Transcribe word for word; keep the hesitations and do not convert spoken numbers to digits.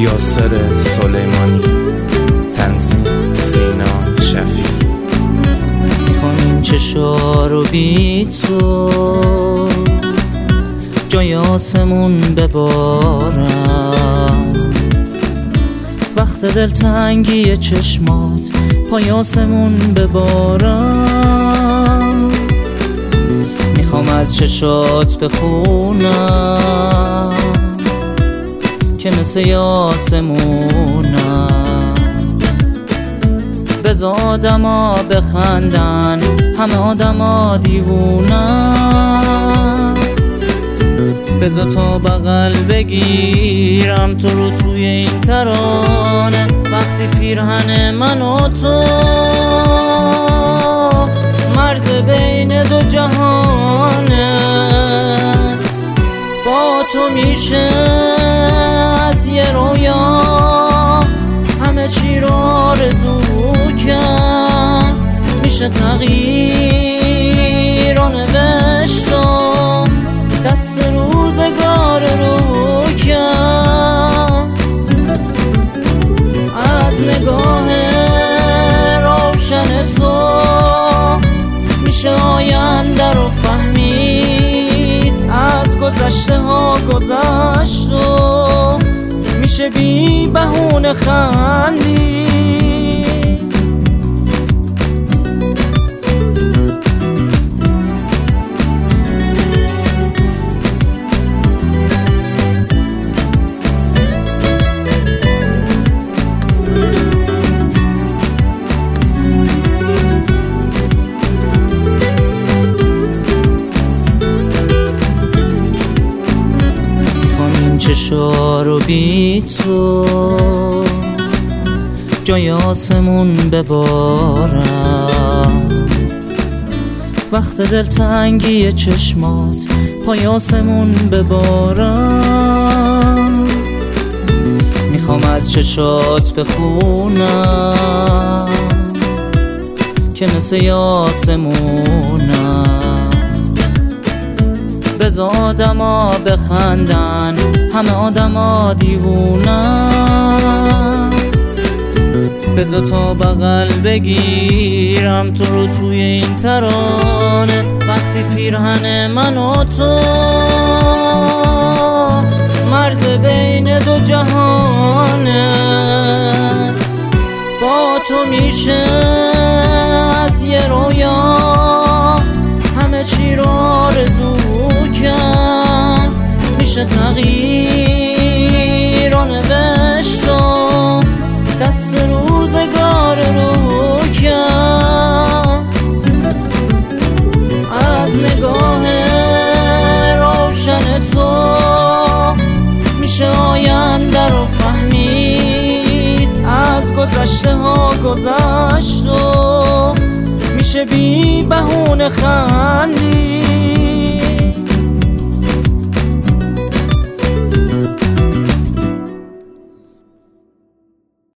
یاسر سلیمانی، تنظیم سینا شفیع. میخوام این چشا رو بی تو جای آسمون ببارم، وقت دلتنگی چشمات پای آسمون ببارم. میخوام از چشات بخونم که مثل آسمونم، بذار آدما بخندن همه آدما دیوونن، بذار تا بغل بگیرم تو رو توی این ترانه. وقتی پیرهن من و تو مرز بین دو جهانه، با تو میشه از یه رویا همه چی رو آرزو کرد، میشه تغییر و نوشت و دست روزگار رو کرد. از نگاه روشن تو میشه آینده رو فهمید، از گذشته ها گذشت و میشه بی بهونه خندید. چشا رو بی تو جای آسمون ببارم، وقت دلتنگی چشمات پای آسمون ببارم. میخوام از چشات بخونم که مثل آسمونم، بذار آدما بخندن همه آدما دیوونن، بذار تا بغل بگیرم تو رو توی این ترانه. وقتی پیرهن من و تو مرز بین دو جهانه، با تو میشه از یه رویا همه چی رو آرزو کرد، میشه تغییر و نوشت و دست روزگار رو کرد. از نگاه روشن تو میشه آینده رو فهمید، از گذشته ها گذشت و میشه بی بهونه خندید.